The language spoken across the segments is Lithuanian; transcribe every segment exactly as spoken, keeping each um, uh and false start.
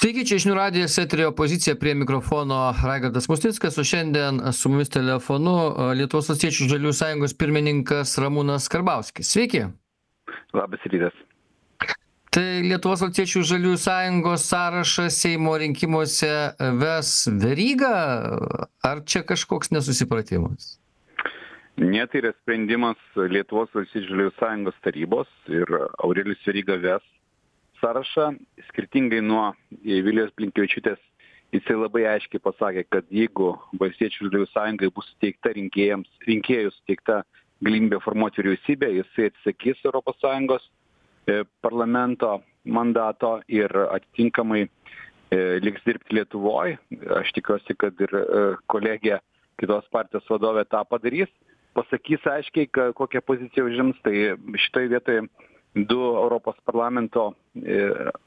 Sveiki, čia žinių radijas eterio opozicija, prie mikrofono Raigardas Musnickas, o šiandien su mumis telefonu Lietuvos valstiečių žaliųjų sąjungos pirmininkas Ramūnas Karbauskis. Sveiki. Labas rytas. Tai Lietuvos valstiečių žaliųjų sąjungos sąrašas Seimo rinkimuose ves Verygą, ar čia kažkoks nesusipratimas? Ne, tai yra sprendimas Lietuvos valstiečių žaliųjų sąjungos tarybos ir Aurelijus Veryga ves sąrašą. Skirtingai nuo Vilijos Blinkevičiūtės, jisai labai aiškiai pasakė, kad jeigu valstiečių žaliųjų sąjungai bus suteikta rinkėjams, rinkėjų suteikta galimybė formuoti vyriausybę, jisai atsisakys Europos Sąjungos e, parlamento mandato ir atitinkamai e, liks dirbti Lietuvoje. Aš tikiuosi, kad ir e, kolegė kitos partijos vadovė tą padarys. Pasakys aiškiai, ka, kokią poziciją užims, tai šitoje vietoje du Europos parlamento e,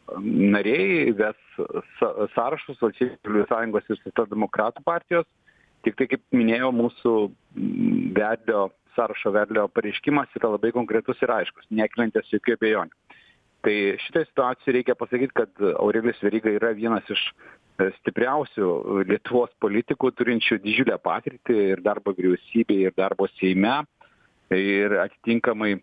nariai ves sąrašus valstiečių žaliųjų sąjungos ir socialdemokratų partijos. Tik tai, kaip minėjau, mūsų vedlio, sąrašo vedlio pareiškimas yra labai konkretus ir aiškus, nekeliantis jokių abejonių. Tai šitą situaciją reikia pasakyti, kad Aurelijus Veryga yra vienas iš stipriausių Lietuvos politikų, turinčių didžiulę patirtį ir darbo vyriausybėje, ir darbo Seime. Ir atitinkamai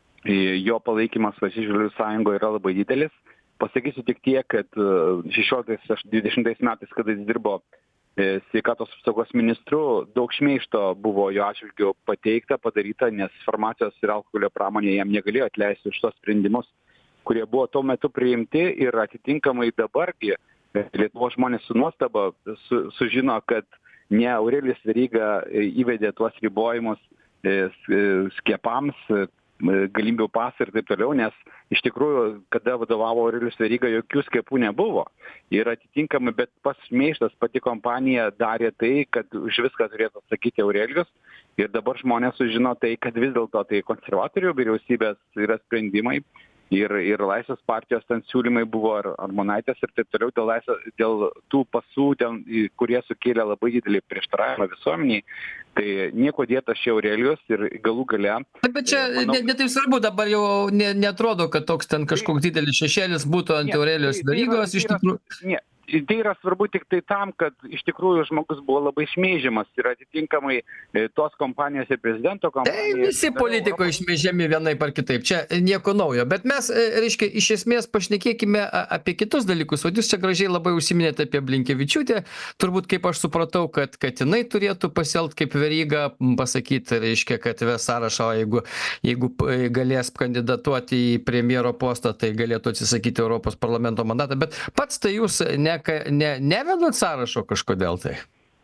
jo palaikymas valstiečių žaliųjų sąjungoje yra labai didelis. Pasakysiu tik tiek, kad šešioliktais dvidešimtais metais, kada jis dirbo sveikatos apsaugos ministru, daug šmeižto buvo jo atžvilgiu pateikta, padaryta, nes farmacijos ir alkoholio pramonė jam negalėjo atleisti už tos sprendimus, kurie buvo tuo metu priimti, ir atitinkamai dabargi Lietuvos žmonės su nuostaba su, sužino, kad ne Aurelijus Veryga įvedė tuos ribojimus skiepams, galimybių pasą ir taip toliau, nes iš tikrųjų, kada vadovavo Aurelijus Veryga, jokių skiepų nebuvo. Ir atitinkamai, bet pats šmeižtas, pati kompanija darė tai, kad už viską turėtų atsakyti Aurelijus. Ir dabar žmonės sužino tai, kad vis dėlto tai konservatorių vyriausybės yra sprendimai. Ir, ir Laisvės partijos ten siūlymai buvo, ar Armonaitės ir taip toliau, dėl, laisvės, dėl tų pasų, ten, kurie sukėlė labai didelį prieštaravimą visuomeniai. Tai nieko dėtas čia Aurelijus ir galų gale. Bet čia manau, ne, ne taip svarbu, dabar jau ne, netrodo, kad toks ten kažkoks tai, didelis šešėlis būtų ant Aurelijos Verygos. Tai, tai, tai, ne, tai yra svarbu tik tai tam, kad iš tikrųjų žmogus buvo labai šmeižiamas ir atitinkamai tos kompanijos ir prezidento kompanijos. Tai visi politikai Europos... šmeižiami vienaip ar kitaip, čia nieko naujo. Bet mes, reiškia, iš esmės pašnekėkime apie kitus dalykus. O jūs čia gražiai labai užsiminėte apie Blinkevičiūtę. Turbūt, kaip aš supratau, kad, kad jinai turėtų pasielgti kaip Veryga, pasakyti, reiškia, kad ves sąrašą, jeigu, jeigu galės kandidatuoti į premjero postą, tai galėtų atsisakyti Europos parlamento mandatą. Bet pats tai jūs ne Ne, nevedat sąrašo kažkodėl tai?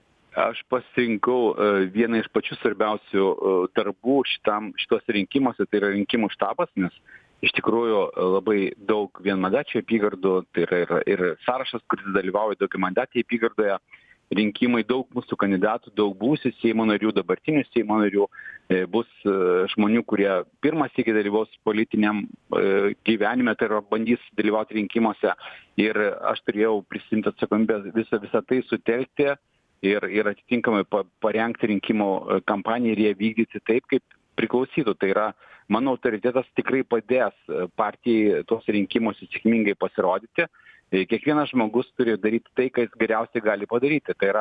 Aš pasirinkau uh, vieną iš pačių svarbiausių uh, darbų šitam, šitos rinkimuose, tai yra rinkimų štabas, nes iš tikrųjų uh, labai daug vienmandačių apygardų, tai yra ir, ir sąrašas, kuris dalyvauja daugiamandatėje apygardoje, rinkimai, daug mūsų kandidatų, daug būsių Seimo narių, dabartinių Seimo narių, e, bus e, žmonių, kurie pirmas sykį dalyvaus politiniam e, gyvenime, tai yra bandys dalyvauti rinkimuose. Ir aš turėjau prisimti atsakomybę visą, visą tai sutelkti ir, ir atitinkamai pa, parengti rinkimų kampaniją ir ją vykdyti taip, kaip priklausytų. Tai yra, mano autoritetas tikrai padės partijai tuos rinkimus sėkmingai pasirodyti. Kiekvienas žmogus turi daryti tai, ką jis geriausiai gali padaryti. Tai yra,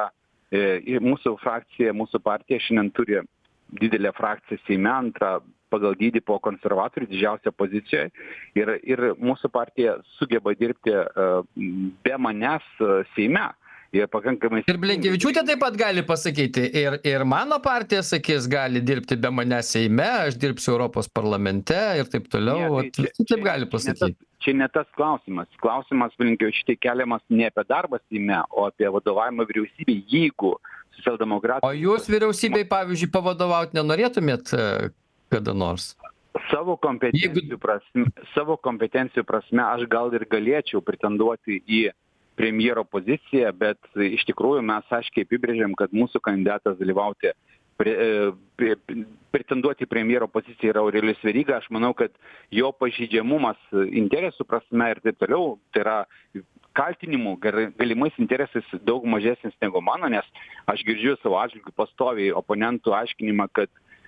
e, mūsų frakcija, mūsų partija šiandien turi didelę frakciją Seime, antrą pagal dydį po konservatorių, didžiausią pozicijoje. Ir, ir mūsų partija sugeba dirbti e, be manęs Seime. Ir pakankamai... Ir Blinkevičiūtė taip pat gali pasakyti, ir, ir mano partija sakys, gali dirbti be manęs Seime, aš dirbsiu Europos parlamente ir taip toliau. Ne, tai čia, taip čia, gali pasakyti. Čia ne, tas, čia ne tas klausimas. Klausimas Blinkevičiūtė keliamas ne apie darbą Seime, o apie vadovavimą vyriausybei, jeigu socialdemokratai... O jūs vyriausybei, pavyzdžiui, pavadovauti nenorėtumėt kada nors? Savo kompetencijų, jeigu... prasme, savo kompetencijų prasme aš gal ir galėčiau pretenduoti į premjero poziciją, bet iš tikrųjų mes aiškiai apibrėžėm, kad mūsų kandidatas dalyvauti, pre, pre, pretenduoti į premjero poziciją yra Aurelijus Veryga. Aš manau, kad jo pažeidžiamumas interesų prasme ir taip toliau, tai yra kaltinimų galimais interesais daug mažesnis negu mano, nes aš girdžiu savo atžvilgiu pastoviai oponentų aiškinimą, kad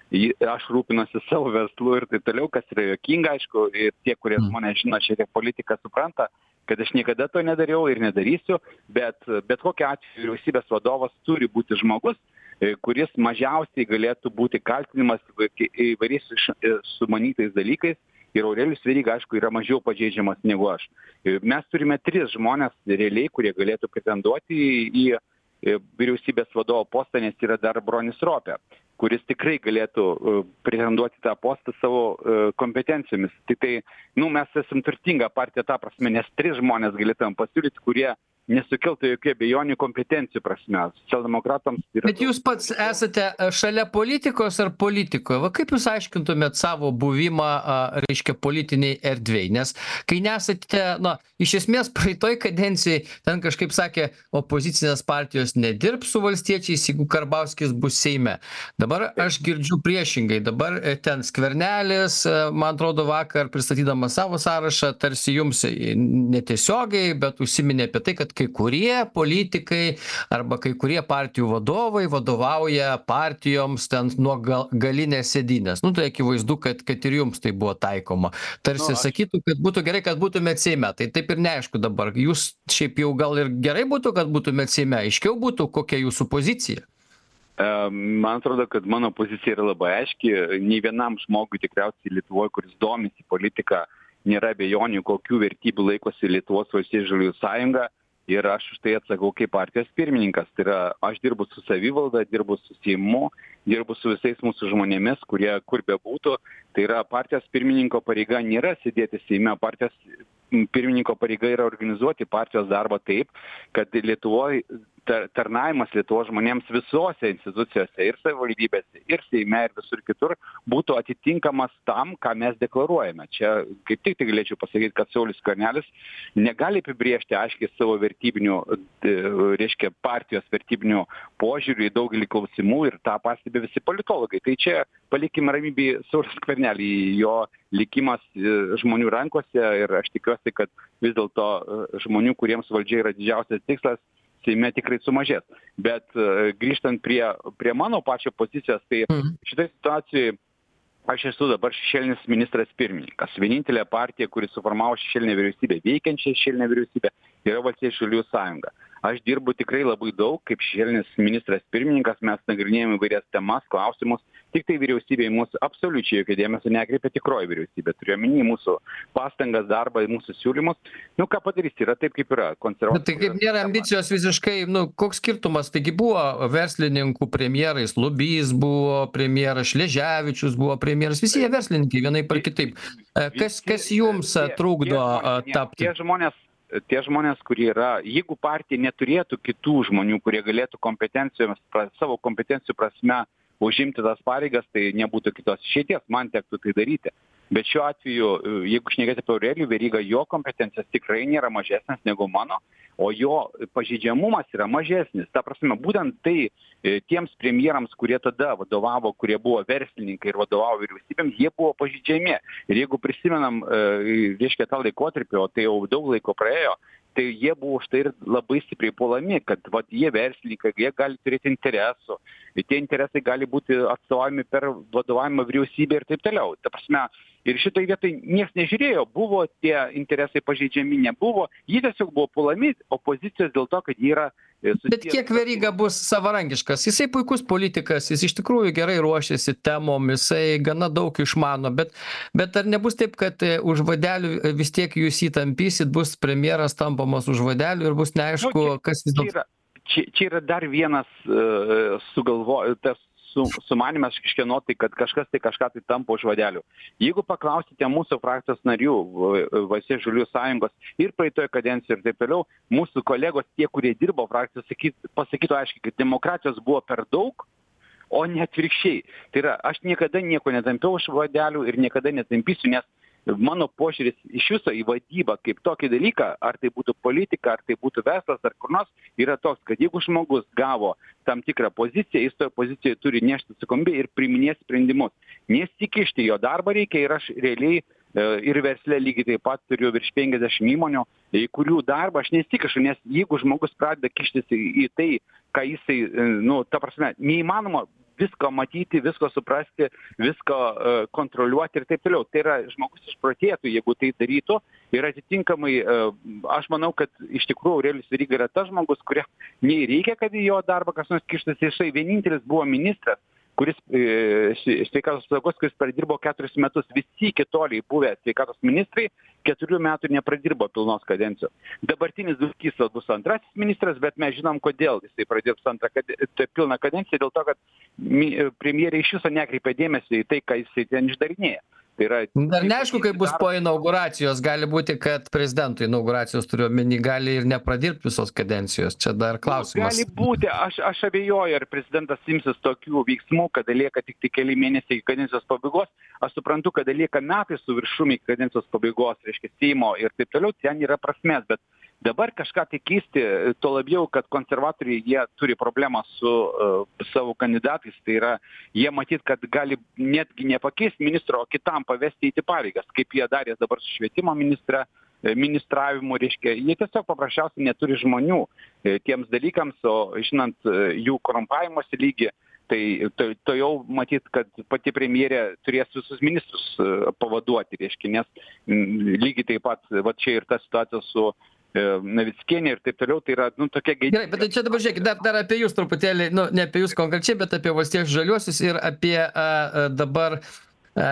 aš rūpinuosi savo verslu ir taip toliau, kas yra juokinga, aišku, ir tie, kurie žmonės žino šiek tiek politiką supranta, kad aš niekada to nedariau ir nedarysiu, bet bet kokiu atveju vyriausybės vadovas turi būti žmogus, kuris mažiausiai galėtų būti kaltinimas įvairiais sumanytais dalykais. Ir Aurelijus Veryga, aišku, yra mažiau pažeidžiamas negu aš. Mes turime tris žmonės realiai, kurie galėtų pretenduoti į vyriausybės vadovo postą, nes yra dar Bronis Ropė, kuris tikrai galėtų pretenduoti tą postą savo kompetencijomis. Tik tai, nu, mes esam turtinga partija tą prasme, nes tris žmonės galėtumėm pasiūlyti, kurie nesukeltų jokių abejonių kompetencijų prasme. Socialdemokratams yra... Bet jūs pats esate šalia politikos ar politikoje? Va kaip jūs aiškintumėt savo buvimą, reiškia, politiniai erdvėj? Nes kai nesate, na, iš esmės praeitoj kadencijai, ten kažkaip sakė, opozicinės partijos nedirbs su valstiečiais, jeigu Karbauskis bus Seime. Dabar aš girdžiu priešingai. Dabar ten Skvernelis, man atrodo, vakar pristatydamas savo sąrašą, tarsi jums netiesiogiai, bet užsiminė apie tai, kad kai kurie politikai arba kai kurie partijų vadovai vadovauja partijoms ten nuo gal, galinės sėdynės. Nu, tai akivaizdu, kad, kad ir jums tai buvo taikoma. Tarsi nu, aš... sakytų, kad būtų gerai, kad būtumėt Seime. Tai taip ir neaišku dabar. Jūs šiaip jau gal ir gerai būtų, kad būtumėt Seime. Aiškiau būtų, kokia jūsų pozicija. Man atrodo, kad mano pozicija yra labai aiški. Nei vienam žmogui tikriausiai Lietuvoje, kuris domisi politiką, nėra abejonių, kokių vertybių laikosi Lietuvos valstiečių žaliųjų sąjunga. Ir aš už tai atsakau kaip partijos pirmininkas. Tai yra, aš dirbu su savivalda, dirbu su Seimu, dirbu su visais mūsų žmonėmis, kurie kur bebūtų. Tai yra, partijos pirmininko pareiga nėra sėdėti Seime. Partijos pirmininko pareiga yra organizuoti partijos darbą taip, kad Lietuvoje tarnavimas Lietuvos žmonėms visose institucijose ir savivaldybėse, ir Seime, ir visur kitur būtų atitinkamas tam, ką mes deklaruojame. Čia kaip tik tai galėčiau pasakyti, kad Saulius Skvernelis negali apibriežti aiškiai savo vertybinių, reiškia partijos vertybinių požiūrių į daugelį klausimų ir tą pastebi visi politologai. Tai čia palikime ramybėje Saulius Skvernelį, jo likimas žmonių rankose ir aš tikiuosi, kad vis dėlto žmonių, kuriems valdžia yra didžiausias tikslas, Seime tikrai sumažės. Bet uh, grįžtant prie, prie mano pačio pozicijos, tai mm. šitoj situacijai aš esu dabar šešėlinis ministras pirmininkas. Vienintelė partija, kuri suformavo šešėlinę vyriausybę, veikiančią šešėlinę vyriausybę, yra Valstiečių žaliųjų sąjunga. Aš dirbu tikrai labai daug, kaip šešėlinis ministras pirmininkas, mes nagrinėjame įvairias temas, klausimus, tik tai vyriausybė į mūsų absoliučiai jokio dėmesio nekreipia tikroji vyriausybė. Turiu omeny mūsų pastangas, darbą, mūsų siūlymus. Nu, ką padarys, yra taip, kaip yra. Bet tai kaip nėra ambicijos visiškai, nu, koks skirtumas, taigi buvo verslininkų premjerais, Lubys buvo premjeras, Šleževičius buvo premjeras, visi jie verslininkai, vienaip ar kitaip. Kas, kas jums trukdo tapti? Tie žmonės, tie žmonės, kurie yra, jeigu partija neturėtų kitų žmonių, kurie galėtų kompetencijomis, savo kompetencijų prasme užimti tas pareigas, tai nebūtų kitos išeities, man tektų tai daryti. Bet šiuo atveju, jeigu šnekėti apie Aurelijų Verygą, jo kompetencijos tikrai nėra mažesnės negu mano, o jo pažeidžiamumas yra mažesnis. Ta prasme, būtent tai tiems premjerams, kurie tada vadovavo, kurie buvo verslininkai ir vadovavo vyriausybėms, jie buvo pažeidžiami. Ir jeigu prisimenam, reiškia, tą laikotarpį, o tai jau daug laiko praėjo, tai jie buvo už tai ir labai stipriai puolami, kad vat, jie verslininkai, jie gali turėti interesų, tie interesai gali būti atstovami per vadovavimą vyriausybę ir taip toliau. Ta prasme, ir šitoj vietoj niekas nežiūrėjo, buvo tie interesai pažeidžiami, nebuvo, jie tiesiog buvo puolami opozicijos dėl to, kad jie yra susijęs. Bet kiek Veryga bus savarankiškas? Jisai puikus politikas, jis iš tikrųjų gerai ruošiasi temom, jisai gana daug išmano, bet, bet ar nebus taip, kad už vadelių vis tiek jūs įtampysit, bus premjeras tampamas už vadelių ir bus neaišku, nu, čia, kas vis dėlto... Čia, čia yra dar vienas uh, sugalvotas su, sumanimas kažkieno, tai kad kažkas tai kažką tai tampo už vadelių. Jeigu paklausite mūsų frakcijos narių, Valstiečių žaliųjų sąjungos ir praeitoje kadencijoje ir taip toliau, mūsų kolegos, tie, kurie dirbo frakcijos, pasakytų aiškiai, kad demokratijos buvo per daug, o ne atvirkščiai. Tai yra, aš niekada nieko netampiau už vadelių ir niekada netampysiu, nes mano požiūris iš viso į vadybą kaip tokį dalyką, ar tai būtų politika, ar tai būtų verslas, ar kur nors, yra toks, kad jeigu žmogus gavo tam tikrą poziciją, jis toje pozicijoje turi nešti atsakomybę ir priiminėti sprendimus. Nesikišti, jo darbą reikia ir aš realiai ir versle lygiai taip pat turiu virš penkiasdešimt įmonių, į kurių darbą aš nesikišu, nes jeigu žmogus pradeda kištis į, į tai, ką jisai, nu, ta prasme, neįmanoma visko matyti, visko suprasti, visko uh, kontroliuoti ir taip toliau. Tai yra žmogus išprotėtų, jeigu tai darytų. Ir atitinkamai uh, aš manau, kad iš tikrųjų Aurelijus Veryga yra tas žmogus, kurie nei reikia, kad į jo darbą kas nors kištųsi. Jisai vienintelis buvo ministras, kuris e, sveikatos apsaugos, kuris pradirbo keturis metus. Visi kitoliai buvę sveikatos ministrai keturių metų nepradirbo pilnos kadencijos. Dabartinis Dulkys bus antrasis ministras, bet mes žinom, kodėl jisai pradirbs antrą kade, tai pilną kadenciją, dėl to, kad mi, premjerė iš viso nekreipia dėmesį į tai, ką jisai ten išdarinėja. Tai yra, Dar neaišku, kaip bus po inauguracijos. Gali būti, kad prezidento inauguracijos turiu omeny, gali ir nepradirbti visos kadencijos. Čia dar klausimas. Gali būti. Aš, aš abejoju, ar prezidentas imsis tokių veiksmų, kada lieka tik, tik keli mėnesiai iki kadencijos pabaigos. Aš suprantu, kada lieka metai su viršumi iki kadencijos pabaigos, reiškia Seimo ir taip toliau, ten yra prasmės. Bet dabar kažką tai keisti, to labiau, kad konservatoriai jie turi problemą su uh, savo kandidatais, tai yra, jie matyt, kad gali netgi nepakeisti ministro, o kitam pavesti įti pareigas, kaip jie darė dabar su švietimo ministra, ministravimu, reiškia, jie tiesiog paprasčiausiai neturi žmonių e, tiems dalykams, o žinant e, jų korumpavimosi lygį, tai to, to jau matyt, kad pati premjerė turės visus ministrus e, pavaduoti, reiškia, nes m, lygiai taip pat, va čia ir ta situacija su Navickienė ir taip toliau, tai yra, nu, tokia gėdė. Gerai, bet čia dabar žiūrėkit, dar, dar apie jūs truputėlį, nu, ne apie jūs konkrečiai, bet apie Valstiečius Žaliuosius ir apie a, a, dabar a,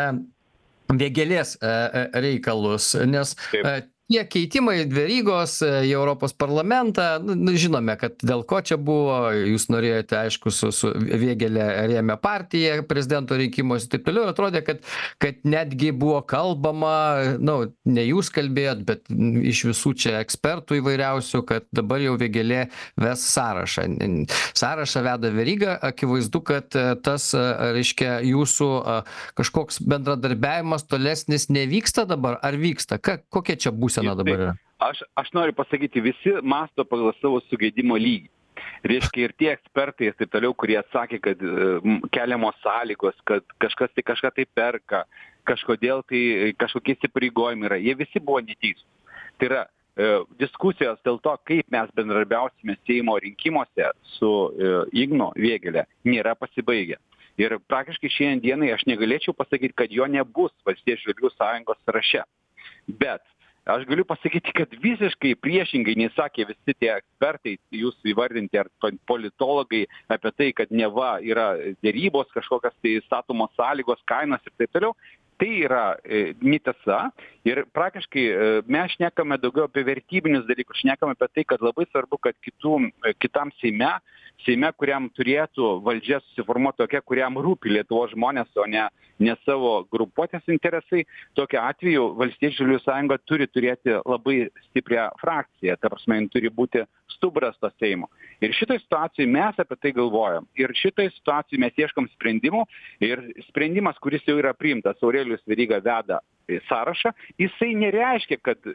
vėgėlės a, a, reikalus, nes a, tie keitimai Verygos į Europos parlamentą, nu, žinome, kad dėl ko čia buvo, jūs norėjote, aišku, su, su Vėgėlė rėmė partiją prezidento rinkimuose ir taip toliau, ir atrodė, kad, kad netgi buvo kalbama, nu, ne jūs kalbėjot, bet iš visų čia ekspertų įvairiausių, kad dabar jau Vėgėlė ves sąrašą. Sąrašą veda Veryga, akivaizdu, kad tas, reiškia, jūsų kažkoks bendradarbiavimas tolesnis nevyksta dabar, ar vyksta? Ka, kokia čia būsena dabar yra? Aš, aš noriu pasakyti, visi masto pagal savo sugeidimo lygį. Reiškia, ir tie ekspertai ir taip toliau, kurie atsakė, kad uh, keliamos sąlygos, kad kažkas tai kažką tai perka, kažkodėl tai kažkokie įsipareigojimai yra, jie visi buvo neteisūs. Tai yra uh, diskusijos dėl to, kaip mes bendradarbiausime Seimo rinkimuose su uh, Ignu Vėgėle, nėra pasibaigę. Ir praktiškai šiandien dienai aš negalėčiau pasakyti, kad jo nebus Valstiečių Žaliųjų sąjungos sąraše. Bet aš galiu pasakyti, kad visiškai priešingai nei sakė visi tie ekspertai, jūs įvardinti ar politologai apie tai, kad neva yra dėrybos, kažkokios tai statomos sąlygos, kainos ir taip toliau. Tai yra e, netiesa ir praktiškai e, mes šnekame daugiau apie vertybinius dalykus, šnekame apie tai, kad labai svarbu, kad kitų, kitam Seime, Seime, kuriam turėtų valdžia susiformuoti tokia, kuriam rūpi Lietuvos žmonės, o ne, ne savo grupuotės interesai, tokiu atveju Valstiečių Žaliųjų sąjunga turi turėti labai stiprią frakciją, ta prasme, jin turi būti stuburas to Seimo. Ir šitoj situacijai mes apie tai galvojam. Ir šitoj situacijai mes ieškom sprendimų ir sprendimas, kuris jau yra priimtas, Aurelijus Veryga veda sąrašą, jisai nereiškia, kad,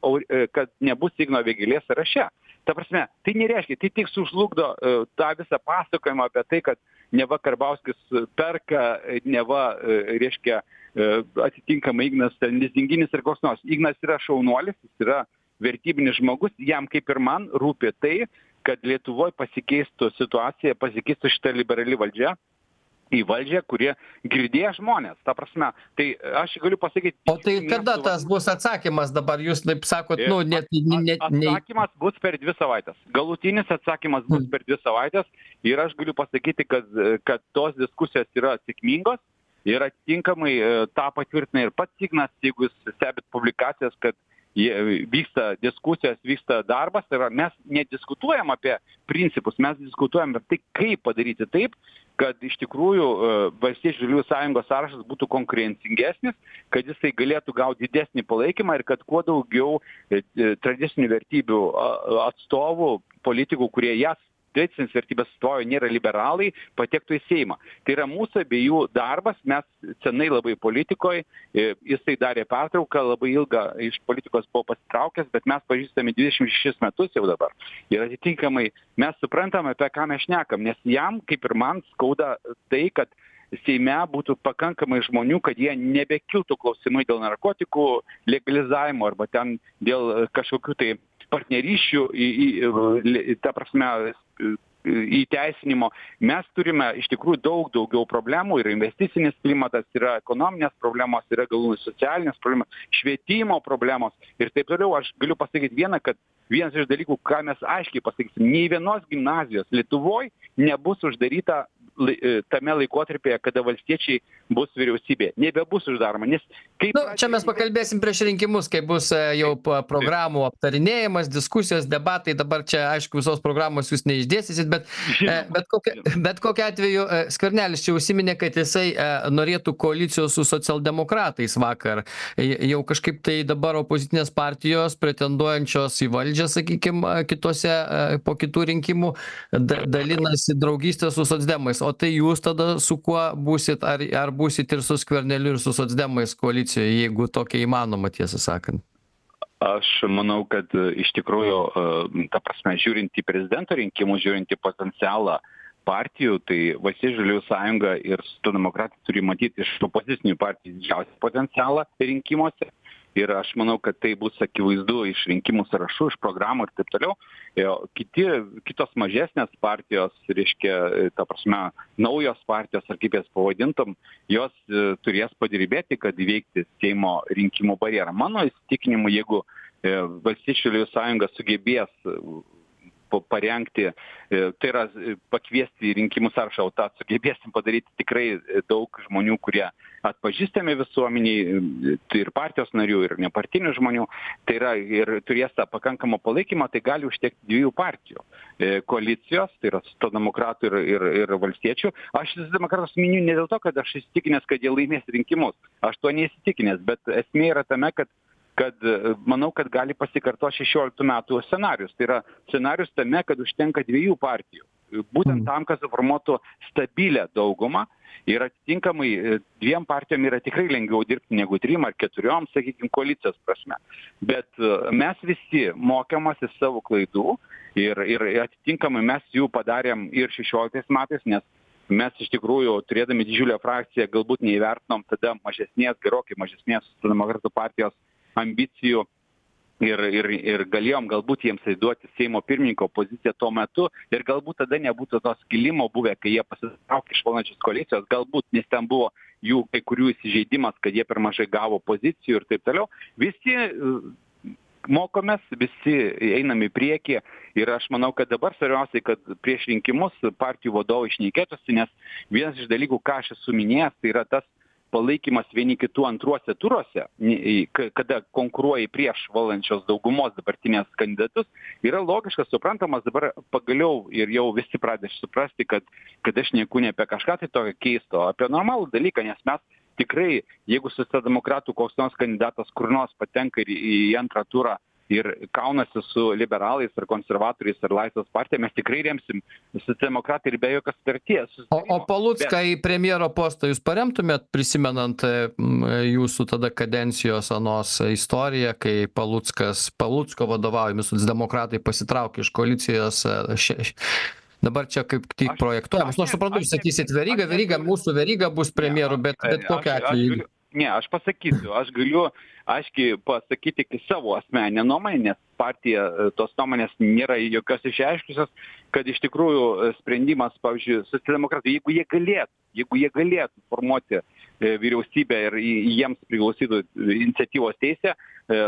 kad nebus Igno Vėgėlės sąraše. Ta prasme, tai nereiškia, tai tik sužlugdo uh, tą visą pasakojimą apie tai, kad neva Karbauskis perka, neva, uh, reiškia, uh, atitinkamai Ignas lizinginis ir koks nors. Ignas yra šaunuolis, jis yra vertybinis žmogus, jam kaip ir man rūpi tai, kad Lietuvoje pasikeistų situacija, pasikeistų šita liberali valdžia į valdžią, kurie girdėjo žmonės. Ta prasme, tai aš galiu pasakyti... O tai kada tas bus atsakymas dabar? Jūs taip sakot, nu, net... net atsakymas bus per dvi savaitės. Galutinis atsakymas bus per dvi savaitės ir aš galiu pasakyti, kad, kad tos diskusijos yra sėkmingos ir atitinkamai tą patvirtina ir pats Ignas, jeigu jūs stebit publikacijas, kad vyksta diskusijos, vyksta darbas, tai yra, mes nediskutuojam apie principus, mes diskutuojam apie tai, kaip padaryti taip, kad iš tikrųjų Valstiečių Žaliųjų sąjungos sąrašas būtų konkurencingesnis, kad jisai galėtų gauti didesnį palaikymą ir kad kuo daugiau tradicinių vertybių atstovų, politikų, kurie jas tradicinės vertybės atstovauja, nėra liberalai, patektų į Seimą. Tai yra mūsų abiejų darbas, mes senai labai politikoje, jisai darė pertrauką, labai ilgą iš politikos buvo pasitraukęs, bet mes pažįstame dvidešimt šešis metus jau dabar. Ir atitinkamai mes suprantame, apie ką mes šnekam, nes jam, kaip ir man, skauda tai, kad Seime būtų pakankamai žmonių, kad jie nebekiltų klausimai dėl narkotikų legalizavimo arba ten dėl kažkokių tai partnerysčių, į, į, į, ta prasme, įteisinimo. Mes turime iš tikrųjų daug daugiau problemų ir investicinis klimatas, yra ekonominės problemos, yra galų socialinės problemos, švietimo problemos ir taip toliau. Aš galiu pasakyti vieną, kad vienas iš dalykų, ką mes aiškiai pasakysim, nei vienos gimnazijos Lietuvoj nebus uždaryta tame laikotarpyje, kada valstiečiai bus vyriausybė. Nebebus uždaroma, nes kaip... Nu, čia mes pakalbėsim prieš rinkimus, kai bus jau programų aptarinėjimas, diskusijos, debatai. Dabar čia, aišku, visos programos jūs neišdėstysit, bet, bet, kokia, bet kokiu atveju Skvernelis čia užsiminė, kad jisai norėtų koalicijos su socialdemokratais vakar. Jau kažkaip tai dabar opozicinės partijos, pretenduojančios į valdžią, sakykime, kitose po kitų rinkimų, dalinasi draugystę su socdemais. O tai jūs tada su kuo būsit, ar, ar būsit ir su Skverneliu, ir su socdemais koalicijoje, jeigu tokia įmanoma, tiesą sakant? Aš manau, kad iš tikrųjų, ta prasme, žiūrint į prezidento rinkimus, žiūrint į potencialą partijų, tai Valstiečių žaliųjų sąjunga ir socialdemokratai turi matyti iš opozicinių partijų didžiausią potencialą rinkimuose. Ir aš manau, kad tai bus akivaizdu iš rinkimų sąrašų, iš programų ir taip toliau. Kiti, kitos mažesnės partijos, reiškia, ta prasme, naujos partijos, ar kaip jas pavadintum, jos turės padirbėti, kad įveikti Seimo rinkimų barjerą. Mano įsitikinimu, jeigu Valstiečių žaliųjų sąjunga sugebės parengti, tai yra pakviesti į rinkimų sąrašą, o tą sugebėsim padaryti tikrai daug žmonių, kurie atpažįstami visuomeniai, tai ir partijos narių, ir nepartinių žmonių, tai yra ir turės tą pakankamą palaikymą, tai gali užtekti dviejų partijų koalicijos, tai yra socialdemokratų ir, ir, ir valstiečių. Aš socialdemokratus miniu ne dėl to, kad aš įsitikinęs, kad jie laimės rinkimus, aš to neįsitikinęs, bet esmė yra tame, kad kad manau, kad gali pasikartoti šešioliktų metų scenarius. Tai yra scenarius tame, kad užtenka dviejų partijų. Būtent tam, kad suformuotų stabilę daugumą ir atitinkamai dviem partijom yra tikrai lengviau dirbti negu trim ar keturiom, sakykime, koalicijos prasme. Bet mes visi mokiamasi savo klaidų ir, ir atitinkamai mes jų padarėm ir šešioliktais metais, nes mes iš tikrųjų, turėdami didžiulę frakciją, galbūt neįvertinom tada mažesnės, gerokai mažesnės socialdemokratų partijos ambicijų ir, ir, ir galėjom galbūt jiems įduoti Seimo pirmininko poziciją tuo metu ir galbūt tada nebūtų to skilimo buvę, kai jie pasitraukė iš valdančios koalicijos, galbūt, nes ten buvo jų kai kurių įsižeidimas, kad jie per mažai gavo pozicijų ir taip toliau. Visi mokomės, visi einam į priekį ir aš manau, kad dabar svarbiausiai, kad prieš rinkimus partijų vadovai šnekėtųsi, nes vienas iš dalykų, ką aš esu minėjęs, tai yra tas palaikymas vieni kitų antruose turuose, kada konkuruoja prieš valdančios daugumos dabartinės kandidatus, yra logiškas, suprantamas. Dabar pagaliau ir jau visi pradeda suprasti, kad, kad aš nieku ne apie kažką tai tokio keisto, apie normalų dalyką, nes mes tikrai, jeigu socialdemokratų koks nors kandidatas kur nors patenka į, į antrą turą ir kaunasi su liberalais ar konservatoriais ar Laisvės partija, mes tikrai remsim socialdemokratai ir be jokios sutarties. O, o Palucką bet... į premjero postą jūs paremtumėt, prisimenant jūsų tada kadencijos anos istoriją, kai Paluckas, Palucko vadovaujami socialdemokratai pasitraukė iš koalicijos. Še... Dabar čia kaip tik aš, projektuojamas. Nu, aš suprantu, jūs sakysit Veryga, Veryga, mūsų Veryga bus premjeru, bet, bet kokiu atveju. Aš, ne, aš pasakysiu, aš galiu aiškiai pasakyti savo asmeninę nuomonę, nes partija tos nuomonės nėra jokios išreiškusios, kad iš tikrųjų sprendimas, pavyzdžiui, socialdemokratai, jeigu jie galėtų, jeigu jie galėtų formuoti vyriausybę ir jiems priklausytų iniciatyvos teisė,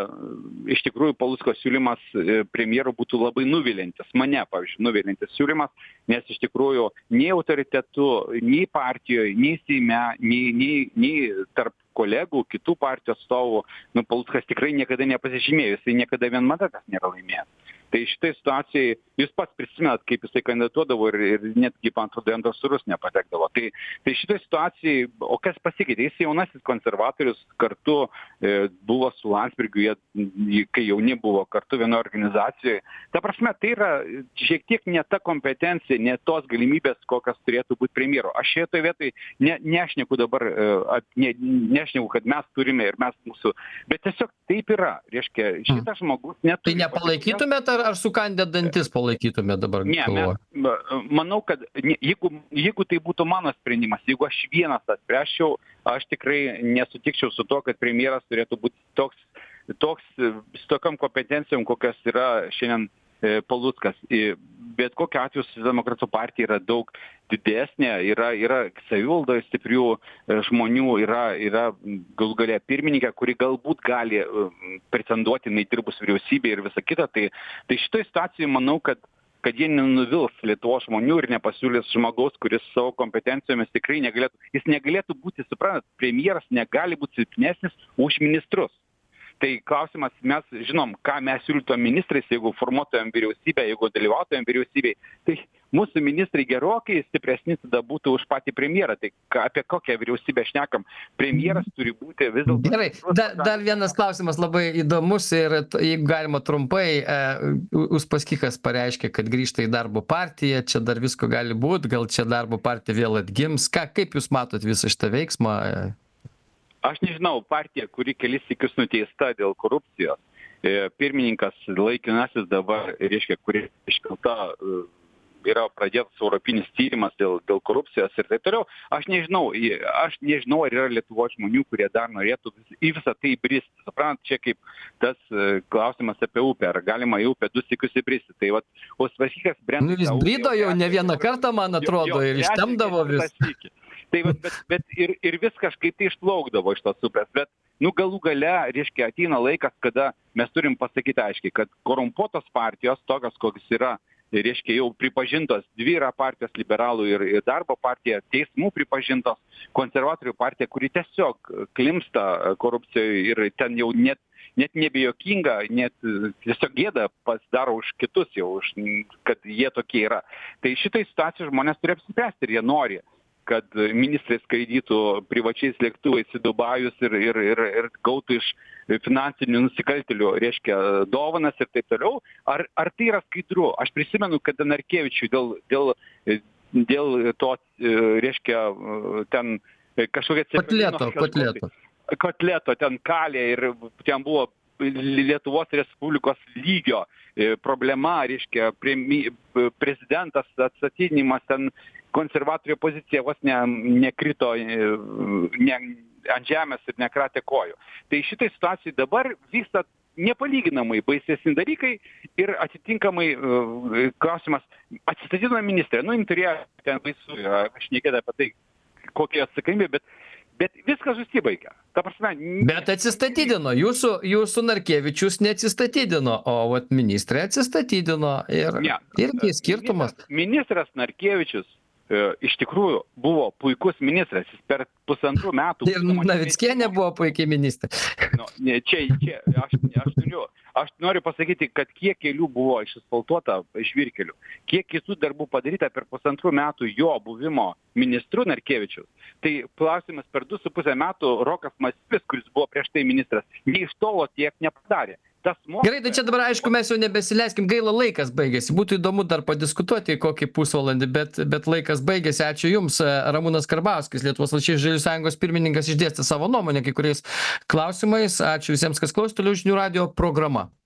iš tikrųjų Palucko siūlymas premjero būtų labai nuvilintis, mane, pavyzdžiui, nuvilintis siūlymas, nes iš tikrųjų nei autoritetu, nei partijoje, nei Seime, nei, nei, nei tarp kolegų, kitų partijų atstovų, nu, Paluckas tikrai niekada nepasižymėjo, jisai niekada vienmandates nėra laimėjęs. Tai šitai situacijai, jūs pats prisimenat, kaip jisai kandidatuodavo ir, ir netgi, man atrodo, antros turus nepatekdavo. Tai, tai šitai situacijai, o kas pasikeitė, jis jaunasis konservatorius kartu e, buvo su Landsbergiu, jie, kai jauni buvo kartu vienoje organizacijoje. Ta prasme, tai yra šiek tiek ne ta kompetencija, ne tos galimybės, kokios turėtų būti premjero. Aš šitoje vietoje ne, nešneku dabar, e, ne, nešneku, kad mes turime ir mes mūsų, bet tiesiog taip yra. Reiškia, šitas žmogus neturi. Tai nepalaikytumėt ar, ar sukandę dantis palaikytumėt dabar? Ne, mes, manau, kad jeigu, jeigu tai būtų mano sprendimas, jeigu aš vienas spręsčiau, aš tikrai nesutikčiau su to, kad premjeras turėtų būti toks, toks su tokiam kompetencijom, kokios yra šiandien Paluckas. bet kokiu atveju socialdemokratų partija yra daug didesnė, yra, yra savivaldoje stiprių e, žmonių, yra, yra galų galia pirmininkė, kuri galbūt gali e, pretenduoti, jinai dirbus vyriausybėje ir visa kita. Tai, tai šitoje situacijoje manau, kad kad jie nenuvils Lietuvos žmonių ir nepasiūlys žmogaus, kuris savo kompetencijomis tikrai negalėtų, jis negalėtų būti, suprantat, premjeras negali būti silpnesnis už ministrus. Tai klausimas, mes žinom, ką mes siūlytumėm ministrais, jeigu formuotumėm vyriausybę, jeigu dalyvautumėm vyriausybėj, tai mūsų ministrai gerokai stipresni tada būtų už patį premjerą. Tai ką, apie kokią vyriausybę šnekam? Premjeras turi būti vis dėlto. Gerai, da, dar vienas klausimas labai įdomus ir t- jeigu galima trumpai, e, Uspaskichas pareiškė, kad grįžta į darbo partiją, čia dar visko gali būti, gal čia darbo partija vėl atgims. Ką, kaip jūs matot visą šitą veiksmą? Aš nežinau, partija, kuri kelis sykius nuteista dėl korupcijos, e, pirmininkas laikinasis dabar, reiškia, kuri iškelta, e, yra pradėtas europinis tyrimas dėl, dėl korupcijos ir taip toliau. Aš nežinau, i- aš nežinau, ar yra Lietuvos žmonių, kurie dar norėtų vis- į visą tai bristi. Suprant, čia kaip tas e, klausimas apie upę, ar galima į upę du sykius įbristi. Tai vat, Uspaskichas brenda. Nu, jis brido jau ne vieną kartą, man atrodo, ir ištemdavo vis. Tai vat, bet, bet ir, ir vis kažkaip tai išplaukdavo iš tos upės. Bet, nu, galų gale, reiškia, ateina laikas, kada mes turim pasakyti aiškiai, kad korumpuotos partijos, tokios, kokios yra, reiškia, jau pripažintos, dvi yra partijos, liberalų ir, ir darbo partija, teismų pripažintos, konservatorių partija, kuri tiesiog klimsta korupcijoje ir ten jau net net nebejokinga, net e, tiesiog gėda pasidaro už kitus jau, už, kad jie tokie yra. Tai šitai situacijai žmonės turi apsispręsti ir jie nori, kad ministrai skraidytų privačiais lėktuvais į Dubajus ir, ir, ir, ir gautų iš finansinių nusikaltėlių, reiškia, dovanas ir taip toliau. Ar, ar tai yra skaidru? Aš prisimenu, kad Narkevičiui dėl, dėl, dėl to, e, reiškia, ten kažkokia... Kotleto, kotleto. Kotleto ten kalė ir ten buvo Lietuvos Respublikos lygio e, problema, reiškia, premi, prezidentas atstatydinimas, ten konservatorių pozicija vos ne, nekrito e, ne, ant žemės ir nekratė kojų. Tai šitai situacijai dabar vyksta nepalyginamai baisesni dalykai ir atitinkamai e, klausimas, atsistatydino ministrė, nu, jin turėjo ten baisu, aš nekėda apie tai, kokie atsakomybė, bet Bet viskas susibaigia. Ta prasme, ne... Bet atsistatydino. Jūsų, jūsų Narkevičius neatsistatydino, o vat ministrė atsistatydino. Ir ne. Irgi skirtumas. Ministras, ministras Narkevičius e, iš tikrųjų buvo puikus ministras. Jis per pusantrų metų... Ir Navickienė buvo puikiai ministrė. Nu, ne, čia, čia aš, aš, turiu, aš noriu pasakyti, kad kiek kelių buvo išasfaltuota žvyrkelių, kiek kitų darbų padaryta per pusantrų metų jo buvimo ministru Narkevičius. Tai klausimas, per du su pusę metų Rokas Masiulis, kuris buvo prieš tai ministras, nei iš tolo tiek nepadarė. Tas mokytojas... Gerai, tai čia dabar aišku mes jau nebesileiskim, gaila laikas baigėsi. Būtų įdomu dar padiskutuoti kokį pusvalandį, bet, bet laikas baigėsi. Ačiū Jums. Ramūnas Karbauskis, Lietuvos valstiečių žaliųjų sąjungos pirmininkas, išdėstė savo nuomonę kai kuriais klausimais. Ačiū visiems, kas klausė. Toliau žinių radijo programa.